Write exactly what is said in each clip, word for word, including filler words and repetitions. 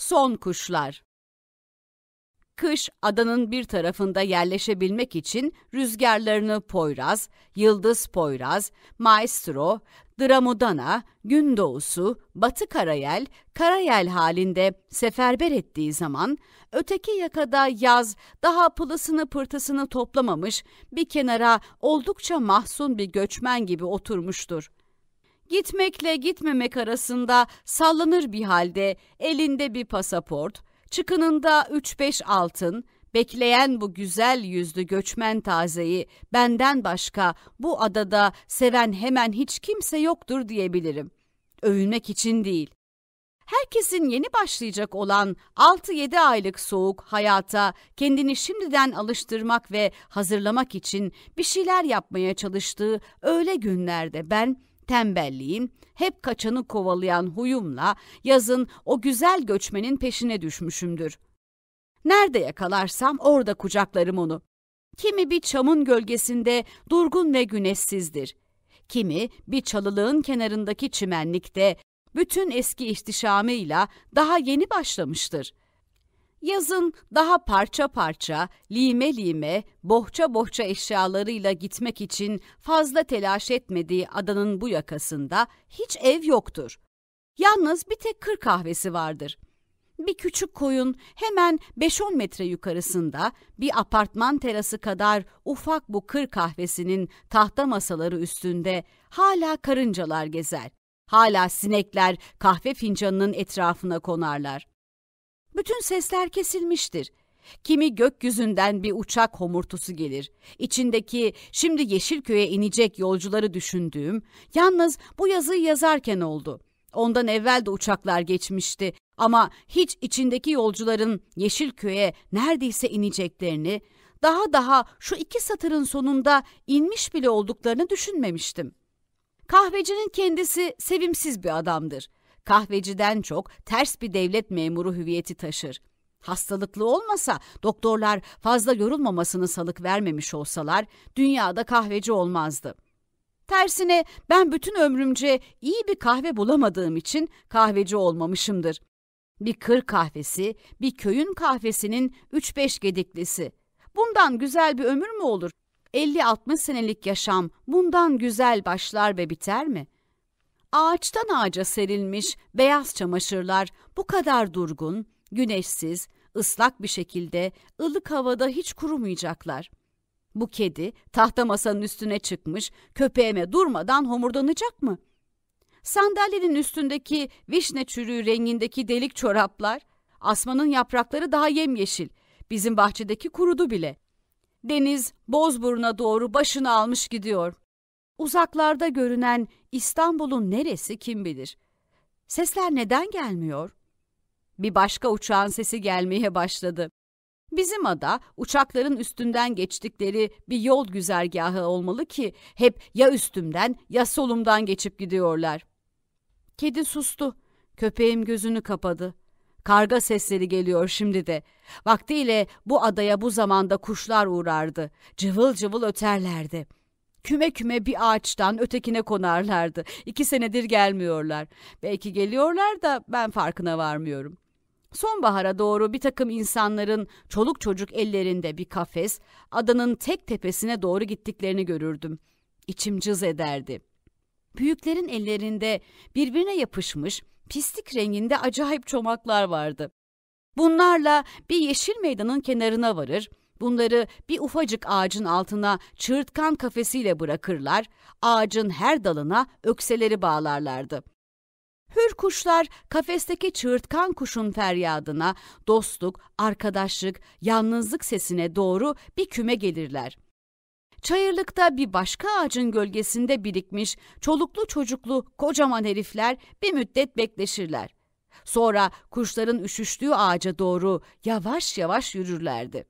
Son kuşlar. Kış, adanın bir tarafında yerleşebilmek için rüzgarlarını Poyraz, Yıldız Poyraz, Maestro, Dramudana, Gündoğusu, Batı Karayel, Karayel halinde seferber ettiği zaman, öteki yakada yaz daha pılısını pırtısını toplamamış, bir kenara oldukça mahzun bir göçmen gibi oturmuştur. Gitmekle gitmemek arasında sallanır bir halde elinde bir pasaport, çıkınında üç beş altın, bekleyen bu güzel yüzlü göçmen tazeyi benden başka bu adada seven hemen hiç kimse yoktur diyebilirim. Övünmek için değil. Herkesin yeni başlayacak olan altı yedi aylık soğuk hayata kendini şimdiden alıştırmak ve hazırlamak için bir şeyler yapmaya çalıştığı öyle günlerde ben, tembelliğim, hep kaçanı kovalayan huyumla yazın o güzel göçmenin peşine düşmüşümdür. Nerede yakalarsam orada kucaklarım onu. Kimi bir çamın gölgesinde durgun ve güneşsizdir. Kimi bir çalılığın kenarındaki çimenlikte bütün eski ihtişamıyla daha yeni başlamıştır. Yazın daha parça parça, lime lime, bohça bohça eşyalarıyla gitmek için fazla telaş etmediği adanın bu yakasında hiç ev yoktur. Yalnız bir tek kır kahvesi vardır. Bir küçük koyun hemen beş on metre yukarısında bir apartman terası kadar ufak bu kır kahvesinin tahta masaları üstünde hala karıncalar gezer. Hala sinekler kahve fincanının etrafına konarlar. Bütün sesler kesilmiştir. Kimi gökyüzünden bir uçak homurtusu gelir. İçindeki şimdi Yeşilköy'e inecek yolcuları düşündüğüm, yalnız bu yazıyı yazarken oldu. Ondan evvel de uçaklar geçmişti ama hiç içindeki yolcuların Yeşilköy'e neredeyse ineceklerini, daha daha şu iki satırın sonunda inmiş bile olduklarını düşünmemiştim. Kahvecinin kendisi sevimsiz bir adamdır. Kahveciden çok ters bir devlet memuru hüviyeti taşır. Hastalıklı olmasa, doktorlar fazla yorulmamasını salık vermemiş olsalar, dünyada kahveci olmazdı. Tersine ben bütün ömrümce iyi bir kahve bulamadığım için kahveci olmamışımdır. Bir kır kahvesi, bir köyün kahvesinin üç beş gediklisi. Bundan güzel bir ömür mü olur? elli altmış senelik yaşam bundan güzel başlar ve biter mi? Ağaçtan ağaca serilmiş beyaz çamaşırlar bu kadar durgun, güneşsiz, ıslak bir şekilde ılık havada hiç kurumayacaklar. Bu kedi tahta masanın üstüne çıkmış, köpeğime durmadan homurdanacak mı? Sandalyenin üstündeki vişne çürüğü rengindeki delik çoraplar, asmanın yaprakları daha yemyeşil, bizim bahçedeki kurudu bile. Deniz Bozburun'a doğru başını almış gidiyor. Uzaklarda görünen İstanbul'un neresi kim bilir? Sesler neden gelmiyor? Bir başka uçağın sesi gelmeye başladı. Bizim ada uçakların üstünden geçtikleri bir yol güzergahı olmalı ki hep ya üstümden ya solumdan geçip gidiyorlar. Kedi sustu. Köpeğim gözünü kapadı. Karga sesleri geliyor şimdi de. Vaktiyle bu adaya bu zamanda kuşlar uğrardı. Cıvıl cıvıl öterlerdi. Küme küme bir ağaçtan ötekine konarlardı. İki senedir gelmiyorlar. Belki geliyorlar da ben farkına varmıyorum. Sonbahara doğru bir takım insanların çoluk çocuk ellerinde bir kafes, adanın tek tepesine doğru gittiklerini görürdüm. İçim cız ederdi. Büyüklerin ellerinde birbirine yapışmış, pislik renginde acayip çomaklar vardı. Bunlarla bir yeşil meydanın kenarına varır, bunları bir ufacık ağacın altına çığırtkan kafesiyle bırakırlar, ağacın her dalına ökseleri bağlarlardı. Hür kuşlar kafesteki çığırtkan kuşun feryadına, dostluk, arkadaşlık, yalnızlık sesine doğru bir küme gelirler. Çayırlıkta bir başka ağacın gölgesinde birikmiş çoluklu çocuklu kocaman herifler bir müddet bekleşirler. Sonra kuşların üşüştüğü ağaca doğru yavaş yavaş yürürlerdi.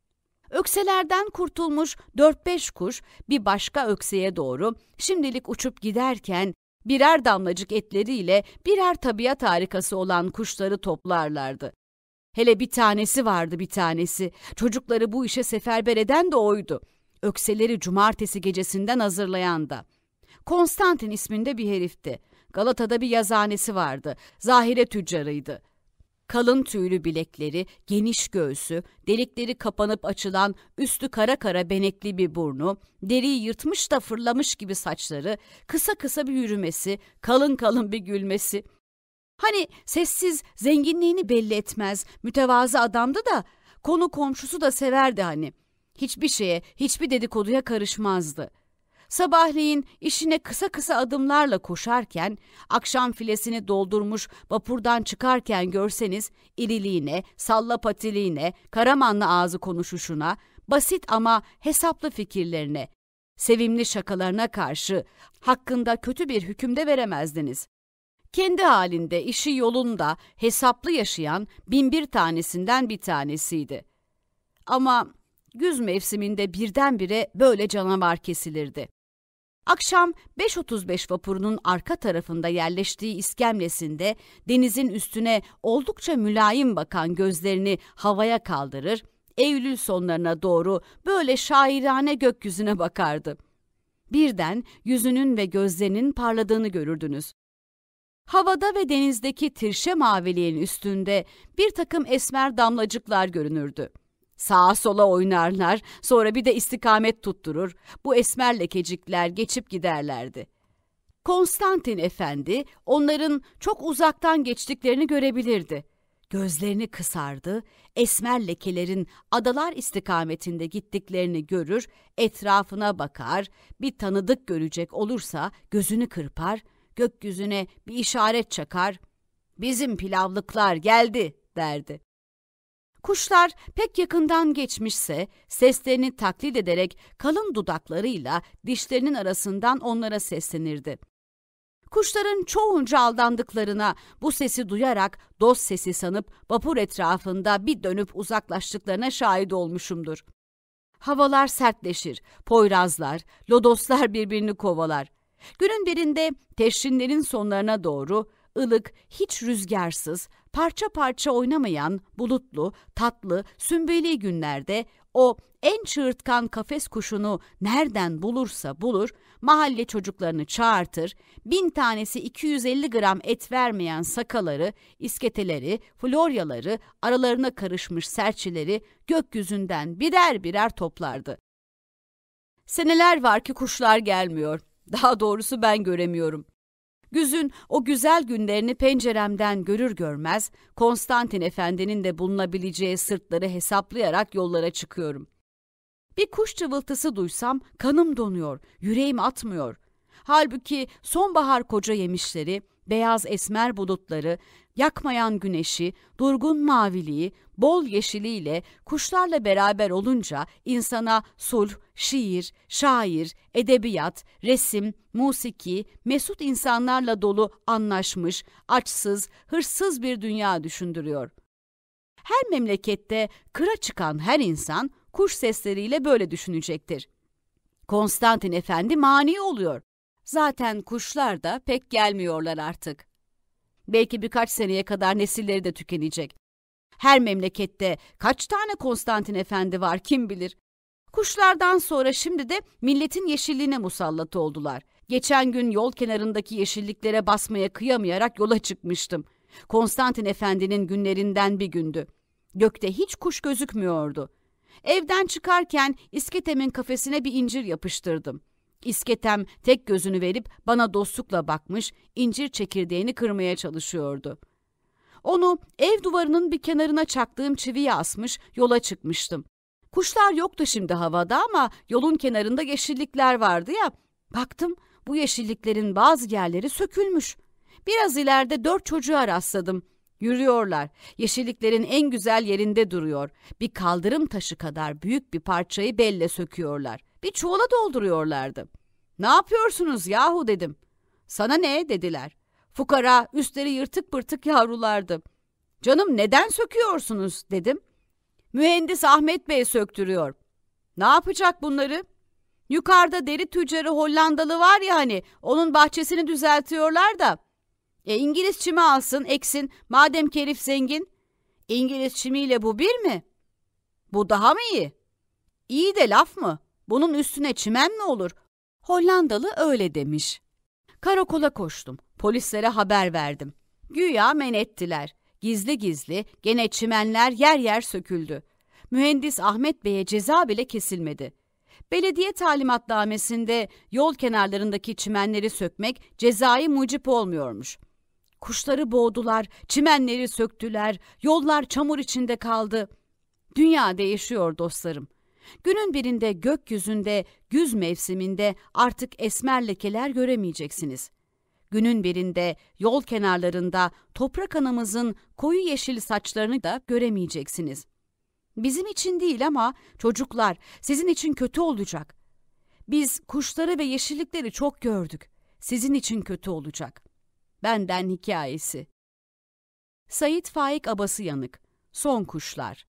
Ökselerden kurtulmuş dört beş kuş bir başka ökseye doğru şimdilik uçup giderken birer damlacık etleriyle birer tabiat harikası olan kuşları toplarlardı. Hele bir tanesi vardı bir tanesi. Çocukları bu işe seferber eden de oydu. Ökseleri cumartesi gecesinden hazırlayan da. Konstantin isminde bir herifti. Galata'da bir yazhanesi vardı. Zahire tüccarıydı. kalın tüylü bilekleri, geniş göğsü, delikleri kapanıp açılan üstü kara kara benekli bir burnu, deriyi yırtmış da fırlamış gibi saçları, kısa kısa bir yürümesi, kalın kalın bir gülmesi. Hani sessiz, zenginliğini belli etmez, mütevazı adamdı da, konu komşusu da severdi hani. Hiçbir şeye, hiçbir dedikoduya karışmazdı. Sabahleyin işine kısa kısa adımlarla koşarken, akşam filesini doldurmuş vapurdan çıkarken görseniz, iriliğine, salla patiliğine, Karamanlı ağzı konuşuşuna, basit ama hesaplı fikirlerine, sevimli şakalarına karşı hakkında kötü bir hüküm de veremezdiniz. Kendi halinde, işi yolunda, hesaplı yaşayan bin bir tanesinden bir tanesiydi. Ama güz mevsiminde birdenbire böyle canavar kesilirdi. Akşam beş otuz beş vapurunun arka tarafında yerleştiği iskemlesinde denizin üstüne oldukça mülayim bakan gözlerini havaya kaldırır, Eylül sonlarına doğru böyle şairane gökyüzüne bakardı. Birden yüzünün ve gözlerinin parladığını görürdünüz. Havada ve denizdeki tirşe maviliğin üstünde bir takım esmer damlacıklar görünürdü. Sağa sola oynarlar, sonra bir de istikamet tutturur, bu esmer lekecikler geçip giderlerdi. Konstantin Efendi onların çok uzaktan geçtiklerini görebilirdi. Gözlerini kısardı, esmer lekelerin adalar istikametinde gittiklerini görür, etrafına bakar, bir tanıdık görecek olursa gözünü kırpar, gökyüzüne bir işaret çakar, "Bizim pilavlıklar geldi," derdi. Kuşlar pek yakından geçmişse seslerini taklit ederek kalın dudaklarıyla dişlerinin arasından onlara seslenirdi. Kuşların çoğunca aldandıklarına, bu sesi duyarak dost sesi sanıp vapur etrafında bir dönüp uzaklaştıklarına şahit olmuşumdur. Havalar sertleşir, poyrazlar, lodoslar birbirini kovalar. Günün birinde teşrinlerin sonlarına doğru ılık, hiç rüzgarsız, parça parça oynamayan, bulutlu, tatlı, sümbüli günlerde o en çığırtkan kafes kuşunu nereden bulursa bulur, mahalle çocuklarını çağırtır, bin tanesi iki yüz elli gram et vermeyen sakaları, isketeleri, floryaları, aralarına karışmış serçeleri gökyüzünden birer birer toplardı. Seneler var ki kuşlar gelmiyor. Daha doğrusu ben göremiyorum. Güzün o güzel günlerini penceremden görür görmez, Konstantin Efendi'nin de bulunabileceği sırtları hesaplayarak yollara çıkıyorum. Bir kuş cıvıltısı duysam kanım donuyor, yüreğim atmıyor. Halbuki sonbahar koca yemişleri, beyaz esmer bulutları, yakmayan güneşi, durgun maviliği, bol yeşiliyle kuşlarla beraber olunca insana sulh, şiir, şair, edebiyat, resim, musiki, mesut insanlarla dolu anlaşmış, açsız, hırsız bir dünya düşündürüyor. Her memlekette kıra çıkan her insan kuş sesleriyle böyle düşünecektir. Konstantin Efendi mani oluyor. Zaten kuşlar da pek gelmiyorlar artık. Belki birkaç seneye kadar nesilleri de tükenecek. Her memlekette kaç tane Konstantin Efendi var kim bilir. Kuşlardan sonra şimdi de milletin yeşilliğine musallat oldular. Geçen gün yol kenarındaki yeşilliklere basmaya kıyamayarak yola çıkmıştım. Konstantin Efendi'nin günlerinden bir gündü. Gökte hiç kuş gözükmüyordu. Evden çıkarken İsketem'in kafesine bir incir yapıştırdım. İsketem tek gözünü verip bana dostlukla bakmış, incir çekirdeğini kırmaya çalışıyordu. Onu ev duvarının bir kenarına çaktığım çiviye asmış, yola çıkmıştım. Kuşlar yoktu şimdi havada ama yolun kenarında yeşillikler vardı ya. Baktım bu yeşilliklerin bazı yerleri sökülmüş. Biraz ileride dört çocuğa rastladım. Yürüyorlar. Yeşilliklerin en güzel yerinde duruyor. Bir kaldırım taşı kadar büyük bir parçayı belle söküyorlar. Bir çuvala dolduruyorlardı. "Ne yapıyorsunuz yahu?" dedim. "Sana ne?" dediler. Fukara, üstleri yırtık pırtık yavrulardı. "Canım neden söküyorsunuz?" dedim. "Mühendis Ahmet Bey söktürüyor." "Ne yapacak bunları?" "Yukarıda deri tüccarı Hollandalı var ya hani, onun bahçesini düzeltiyorlar da." "E İngiliz çimi alsın, eksin, madem ki herif zengin." "İngiliz çimiyle bu bir mi?" "Bu daha mı iyi?" "İyi de laf mı? Bunun üstüne çimen mi olur?" Hollandalı öyle demiş. Karakola koştum. Polislere haber verdim. Güya men ettiler. Gizli gizli gene çimenler yer yer söküldü. Mühendis Ahmet Bey'e ceza bile kesilmedi. Belediye talimatnamesinde yol kenarlarındaki çimenleri sökmek cezai mucip olmuyormuş. Kuşları boğdular, çimenleri söktüler, yollar çamur içinde kaldı. Dünya değişiyor dostlarım. Günün birinde gökyüzünde, güz mevsiminde artık esmer lekeler göremeyeceksiniz. Günün birinde yol kenarlarında toprak anamızın koyu yeşil saçlarını da göremeyeceksiniz. Bizim için değil ama çocuklar, sizin için kötü olacak. Biz kuşları ve yeşillikleri çok gördük. Sizin için kötü olacak. Benden hikayesi. Sait Faik Abasıyanık, Son Kuşlar.